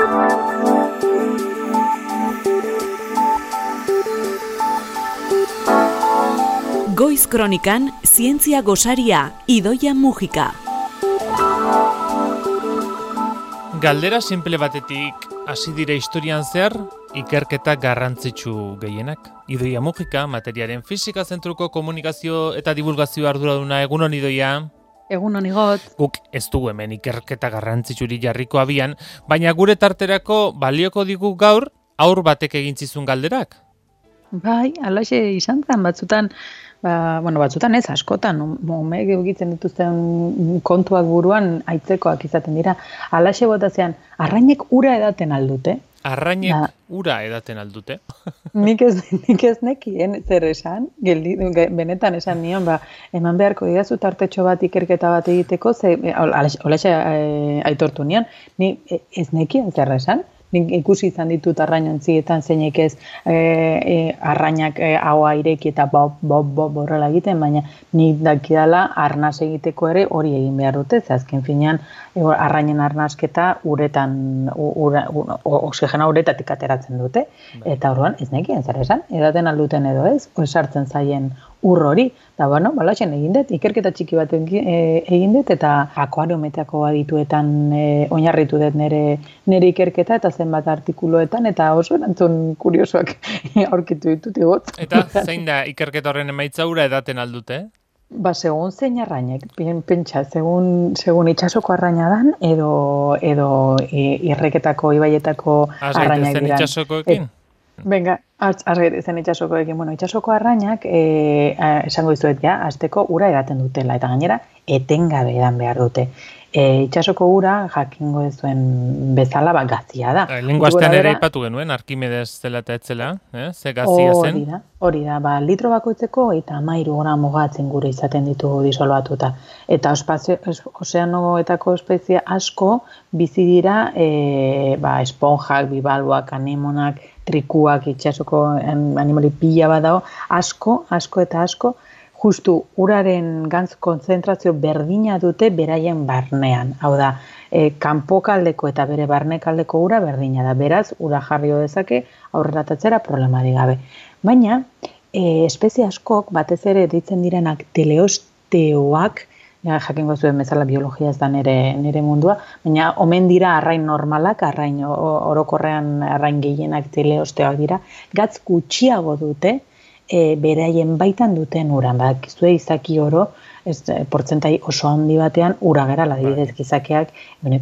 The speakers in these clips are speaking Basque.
Goiz Kronikan, zientzia gosaria, Idoia Mujika. Galdera simple batetik hasi dira historian zehar, ikerketa garrantzitsu gehienak. Idoia Mujika, materiaren fisika zentruko komunikazio eta divulgazio arduraduna. Egunon, Idoia. Egunon, Igot. Guk ez dugu hemen ikerketa garrantzitsuri jarriko abian, baina gure tarterako balioko digu gaur haur batek egin zizun galderak. Bai, alaxe izan zen, batzutan ez, askotan, umeek egitzen dituzten kontuak buruan aitzekoak izaten dira. Alaxe botazean, arrainek ura edaten aldute. Arrainek ura edaten aldute? Nik ez nekien zer esan, benetan esan nion, eman beharko didazu tartetxo bat ikerketa bat egiteko, alaxe aitortu nion, ni ez nekien zer esan. Nik ikusi izan ditut arrainontzietan zeinek ez arrainak ahoa ireki eta borrela egiten, baina nik dakidala arnaz egiteko ere hori egin behar dute, ze azken finean arrainen arnazketa oxigena uretatik ateratzen dute, eta orduan ez nekien zer esan, edaten alduten edo ez, sartzen zaien ur hori, eta balaxen egin dut, ikerketa txiki bat egin dut, eta akuariometako adituetan oinarritu dut nire ikerketa, eta zenbat artikuluetan, eta oso erantzun kuriosoak aurkitu ditut Igot. Eta zein da ikerketa horren emaitza ura edaten aldute? Segun zein arrainek, pentsa, segun itxasoko arraina dan, edo irreketako, ibaietako arrainak diran. Zen itxasokoekin? Venga, zen itxasokoekin. Itxasoko arrainak, esango dizuet azteko ura edaten dutela, eta gainera, etengabe edan behar dute. Itxasoko ura, jakingo duzuen bezala, gazia da. Lehengo astean ere ipatu genuen, Arkimedes zela eta etzela, ze gazia zen? Hori da, litro bakoitzeko eta 13 gramo gatzen gure izaten ditugu disolbatuta. Eta ozeanoetako espezie asko bizi dira esponjak, bibalboak, anemonak, trikuak, itxasoko animali pila bat dago, asko eta asko, justu uraren gantz konzentrazio berdina dute beraien barnean. Hau da, kanpokaldeko eta bere barnekaldeko ura berdina da. Beraz, ura jarrio dezake aurreratatzera problemarik gabe. Baina, espezie askok, batez ere ditzen direnak teleosteoak, jakingo zuen bezala biologia ez da nire mundua, baina omen dira arrain normalak, arrain orokorrean arrain gehienak teleosteoak dira, gatz gutxiago dute, beraien baitan duten uran, bakizue izaki oro, portzentai oso handi batean ura gara, adibidez gizakeak,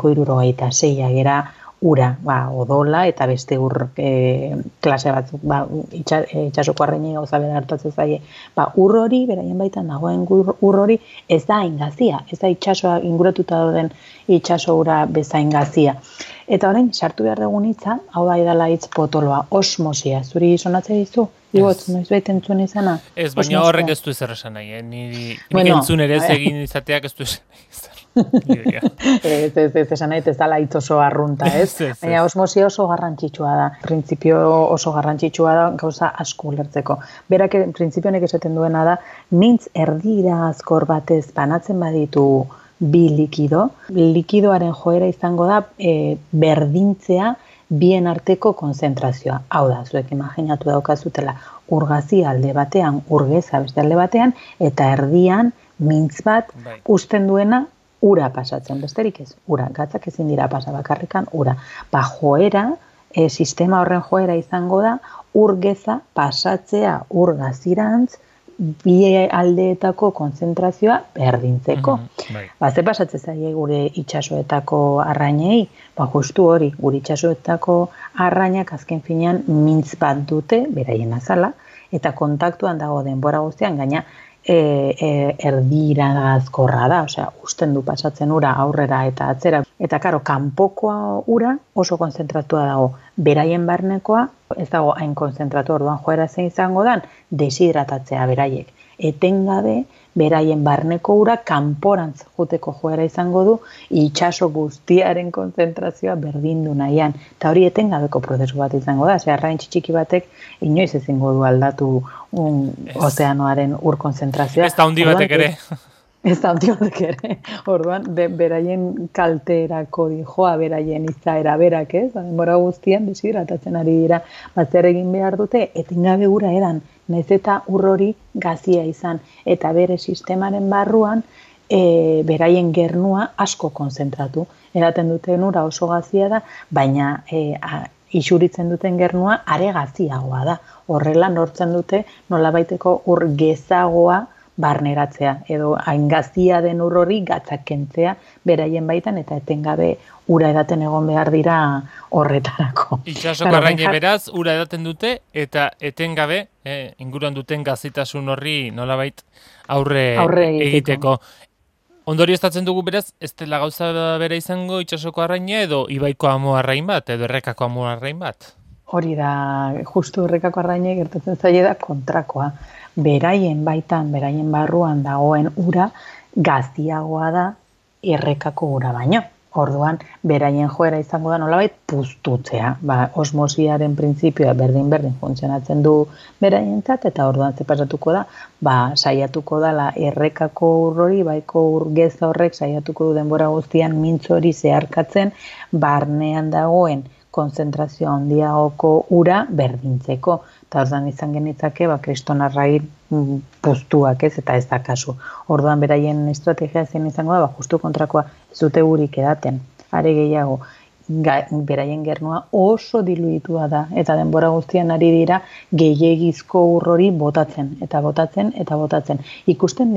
76 gera ura, odola eta beste ur klase batzuk, itxasoko arrainei gauza bera hartatzen zaie. Ur hori, beraien baitan dagoen ur hori, ez da ingazia, ez da itxasoa inguratuta dauden itxaso ura bezain gazia. Eta orain, sartu behar dugun hitza, hau da edala hitz potoloa, osmosia, zuri sonatzea dizu? Igot, noiz behit entzun izana? Ez, baina horrek ez du ezer esan nahi, nik entzun ere ez egin izateak ez du esan nahi. Ez esan nahi, ez dala hitz oso arrunta, ez? Baina osmosia oso garrantzitsua da, printzipio oso garrantzitsua da gauza asko ulertzeko. Berak, printzipionek esaten duena da, mintz erdira azkor batez banatzen baditu bi likidoaren joera izango da berdintzea bien arteko konzentrazioa. Hau da, zuek imaginatu daukazutela urgazia alde batean, urgeza beste alde batean, eta erdian mintz bat uzten duena ura pasatzen, besterik ez, ura, gatzak ezin dira pasa bakarrikan ura. Joera, sistema horren joera izango da, urgeza pasatzea urgazirantz, bi aldeetako konzentrazioa berdintzeko. Ze pasatzen zaie gure itxasoetako arrainei, justu hori, gure itxasoetako arrainak azken finean mintz bat dute, beraien azala, eta kontaktuan dago denbora guztian, gaina erdira azkorra da, osea, usten du pasatzen ura aurrera eta atzera. Eta karo, kanpokoa ura oso konzentratua dago, beraien barnekoa ez dago hain konzentratu, orduan joera zein izango dan, deshidratatzea beraiek. Etengabe, beraien barneko ura kanporantz joteko joera izango du, itxaso guztiaren konzentrazioa berdindu nahian. Eta hori etengabeko prozesu bat izango da, arrain txiki batek inoiz ezingo du aldatu ozeanoaren ur konzentrazioa. Ez da hundi batek ere. Ez da ondiordek ere, orduan, beraien kalterako dijoa, beraien izaera berak, ez? Denbora guztian deshidratatzen ari dira, zer egin behar dute, etengabe ura edan, nahiz eta ur hori gazia izan, eta bere sistemaren barruan, beraien gernua asko konzentratu. Edaten duten ura oso gazia da, baina isuritzen duten gernua are gaziagoa da. Horrela lortzen dute nolabaiteko ur gezagoa barneratzea, edo hain gazia den ur hori gatzak kentzea beraien baitan, eta etengabe ura edaten egon behar dira horretarako. Itsasoko arraine beraz, ura edaten dute, eta etengabe inguruan duten gazitasun horri nolabait aurre egiteko. Ondorioztatzen dugu beraz, ez dela gauza bera izango itsasoko arraina edo ibaiko amuarrain bat, edo errekako amuarrain bat? Hori da, justu errekako arrainei gertatzen zaie da kontrakoa. Beraien baitan, beraien barruan dagoen ura, gaztiagoa da errekako ura baino. Orduan, beraien joera izango da nolabait puztutzea. Osmosiaren printzipioa berdin funtzionatzen du beraientzat, eta orduan ze pasatuko da, saiatuko dala errekako ur hori, baiko ur geza horrek saiatuko du denbora guztian mintzo hori zeharkatzen, barnean dagoen konzentrazio handiagoko ura berdintzeko. Eta orduan izan genitzake, kristonarrain puztuak ez, eta ez da kasu. Orduan beraien estrategia zen izango da, justu kontrakoa, ez dute urik edaten. Are gehiago, beraien gernua oso diluitua da, eta denbora guztian ari dira gehiegizko ur hori botatzen, eta botatzen, eta botatzen. Ikusten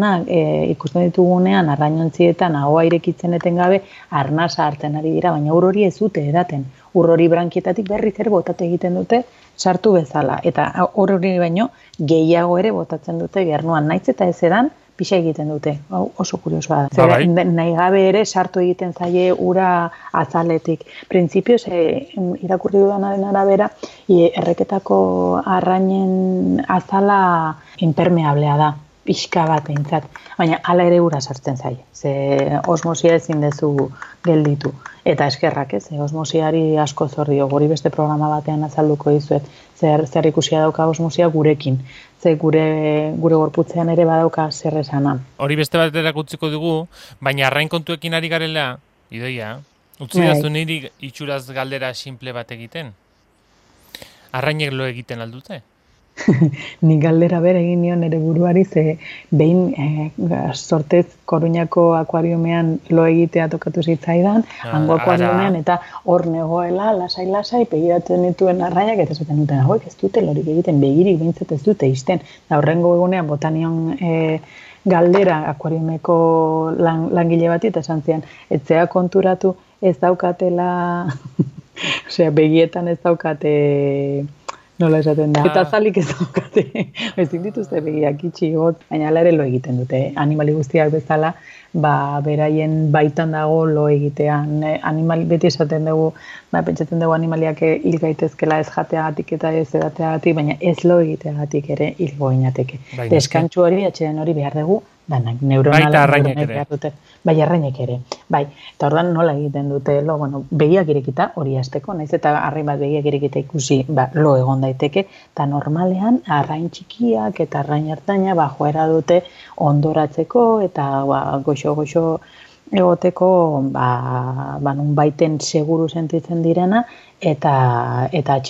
ditugunean arrainontzietan ahoa irekitzen etengabe arnasa hartzen ari dira, baina ur hori ez dute edaten. Ur hori brankietatik berriz ere botate egiten dute sartu bezala, eta ur hori baino gehiago ere botatzen dute gernuan, naiz eta ez edan pixa egiten dute. Oso kuriosoa da. Nahi gabe ere sartu egiten zaie ura azaletik. Printzipioz, irakurri dudanaren arabera, erreketako arrainen azala impermeablea da, pixka bat eintzat. Baina hala ere ura sartzen zaie. Ze osmosia ezin dezu gelditu. Eta eskerrak, ez? Osmosiari asko zordio. Guri beste programa batean azalduko dizuet. Zer ikusia dauka osmosia gurekin. Ze gure gorputzean ere badauka zer esana. Hori beste bat erakutziko dugu, baina arrain kontuekin ari garela, Idoia, utzi dazu niri itxuraz galdera simple bat egiten. Arrainek lo egiten aldute? Ni galdera bere egin nion ere buruari, ze behin sortez Koruñako akuariumean lo egitea tokatu zitzaidan, hango akuariumean, eta hor negoela, lasai, begiratzen dituen arrainak, eta esaten duten, hauek ez dute lorik egiten, begirik behintzat ez dute izten. Da horrengo egunean botanion galdera akuariumeko langile bati, eta esan zian, etzea konturatu ez daukatela, osea, begietan ez daukate... Nola esaten da. Eta zalik ez daukate. Ezin dituzte begiak itxi got, baina ere lo egiten dute. Animali guztiak bezala, beraien baitan dago lo egitea. Beti esaten dugu, pentsatzen dugu animaliak hil gaitezkela ez jateagatik eta ez edateagatik, baina ez lo egiteagatik ere hil goinateke. Deskantsu hori, atxeden hori behar dugu, danak, neuronalak behar dute. Bai, arrainek ere. Bai, eta ordan nola egiten dute, begiak irekita hori hasteko, naiz eta arrain bat begiak irekita ikusi, lo egon daiteke, eta normalean arrain txikiak eta arrain ertaina joera dute ondoratzeko eta goxo egoteko nun baiten seguru sentitzen direna eta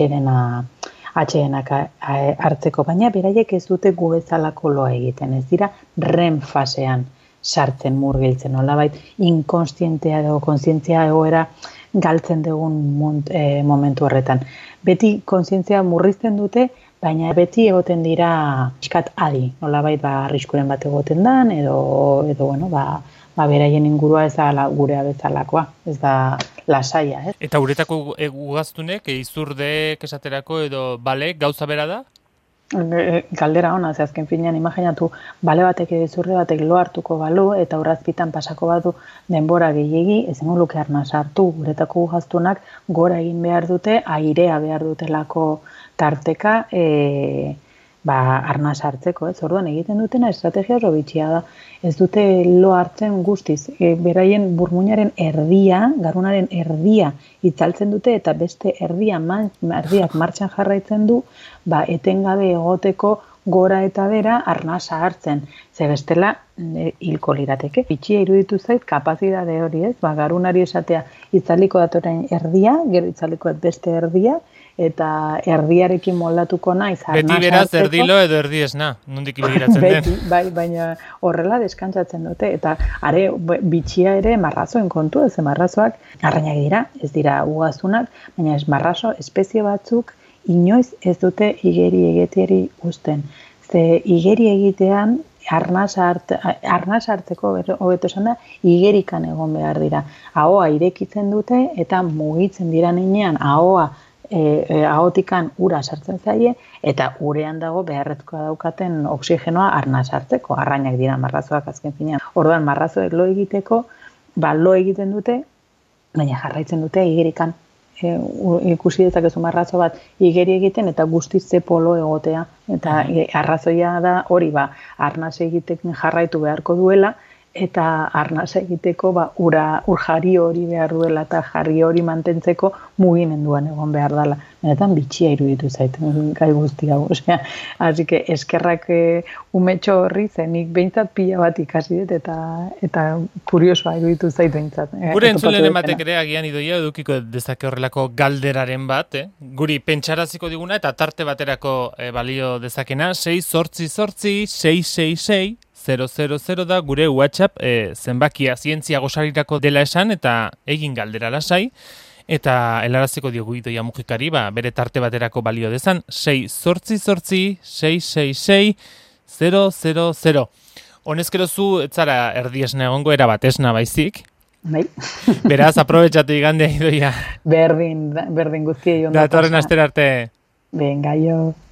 atxedenak hartzeko, baina beraiek ez dute gu bezalako loa egiten, ez dira REM fasean sartzen murgiltzen, nolabait inkonstientea edo kontzientzia egoera galtzen dugun momentu horretan. Beti kontzientzia murrizten dute, baina beti egoten dira pixkat adi, nolabait arriskuren bat egoten dan, edo beraien ingurua ez da gurea bezalakoa, ez da lasaia, ez? Eta uretako ugaztunek, izurdek esaterako edo balek gauza bera da? Galdera ona, ze azken finean imaginatu bale batek edo izurre batek lo hartuko balu eta urrazpitan pasako badu denbora gehiegi, ezen luke arnaz hartu, uretako ugaztunak gora egin behar dute, airea behar dutelako tarteka arnaz hartzeko, ez? Orduan egiten dutena estrategia oso bitxia da. Ez dute lo hartzen guztiz. Beraien burmuinaren erdia, garunaren erdia itzaltzen dute eta beste erdiak martxan jarraitzen du, etengabe egoteko gora eta bera arnasa hartzen, ze bestela hilko lirateke. Bitxia iruditu zait kapazidade hori, ez? Garunari esatea itzaliko datoren erdia, gero itzaliko beste erdia, eta erdiarekin moldatuko naiz arnasa hartzeko. Beti beraz erdilo edo erdi esna, nondik begiratzen den. Beti, bai, baina horrela deskantzatzen dute, eta bitxia ere marrazoen kontu, ez marrazoak arrainak dira, ez dira ugazunak, baina ez marrazo espezie batzuk inoiz ez dute igeri egiteari uzten. Ze igeri egitean arnasa hartzeko hobeto esan da, igerikan egon behar dira. Ahoa irekitzen dute eta mugitzen dira nenean ahoa ahotikan ura sartzen zaie, eta urean dago beharrezkoa daukaten oksigenoa arnasa hartzeko. Arrainak dira marrazoak azken finean. Orduan marrazoek lo egiteko, lo egiten dute, baina jarraitzen dute igerikan. Ikusi dezakezu marrazo bat igeri egiten eta guztiz ze polo egotea. Eta arrazoia da hori arnasa egiteken jarraitu beharko duela, eta arnasa egiteko ur jari hori behar duela eta jari hori mantentzeko mugimenduan egon behar dela. Benetan bitxia iruditu zaiten gai guzti hau. Así que eskerrak umetxo horri nik behintzat pila bat ikasi dut eta kuriosoa iruditu zait behintzat. Gure entzulen batek ere agian Idoia edukiko dezake horrelako galderaren bat, guri pentsaraziko diguna eta tarte baterako balio dezakena, 688-666 000 da gure WhatsApp zenbakia zientzia gosarirako dela esan eta egin galdera lasai eta helaraziko diogu Idoia Mujikari bere tarte baterako balio dezan 688-666 000. Honezkero zu ez zara erdiesna egongo erabat esna baizik. Bai. Beraz, aprobetxatu igandea Idoia. Berdin guztiei ondo. Datorren astera arte. Venga, jo.